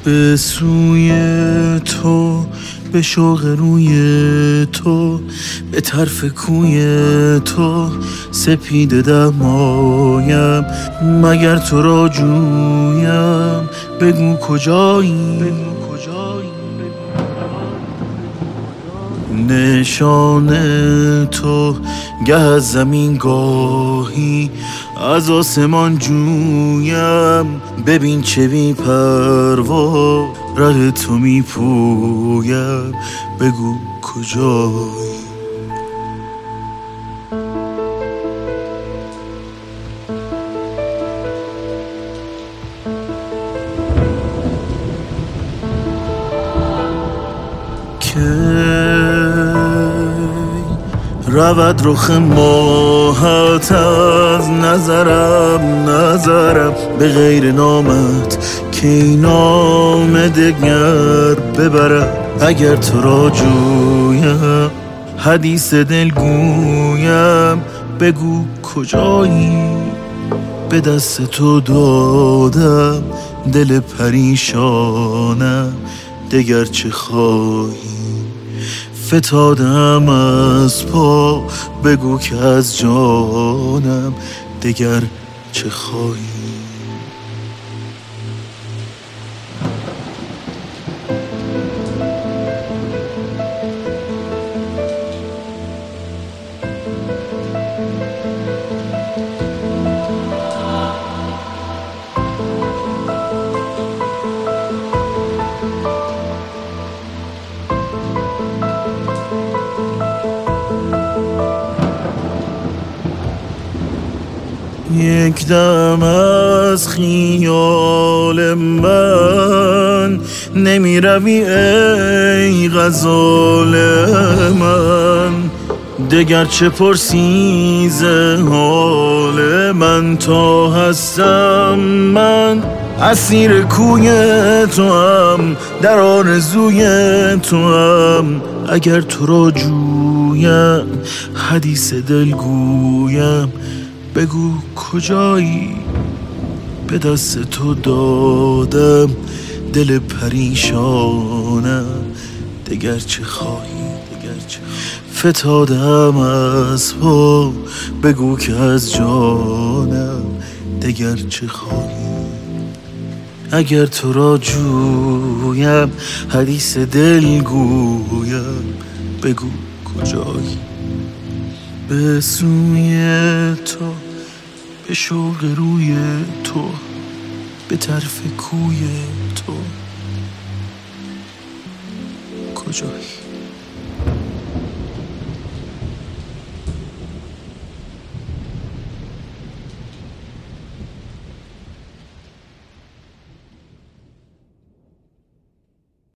به سوی تو، به شوق روی تو، به طرف کوی تو سپیده دمایم. مگر تو را جویم بگو کجایی؟ نشان تو گه از زمین گاهی از آسمان جویم. ببین چه بی پروا ره تو می پویم، بگو کجایی؟ رود رخ ماهت از نظرم به غیر نامت که این نام دگر ببرم. اگر تو را جویم حدیث دل گویم، بگو کجایی؟ به دست تو دادم دل پریشانم، دگر چه خواهی؟ فتادم از پا، بگو که از جانم دگر چه خواهی؟ یک دم از خیال من نمی روی ای غزال من. دگر چه پرسی ز حال من؟ تا هستم من اسیر کوی تو هم، در آرزوی تو هم. اگر تو را جویم حدیث دل گویم، بگو کجایی؟ به دست تو دادم دل پریشانم، دگر چه خواهی؟ فتادم از پا، بگو که از جانم دگر چه خواهی؟ اگر تو را جویم حدیث دل گویم، بگو کجایی؟ به سوی تو، به شوق روی تو، به طرف کوی تو، کجایی؟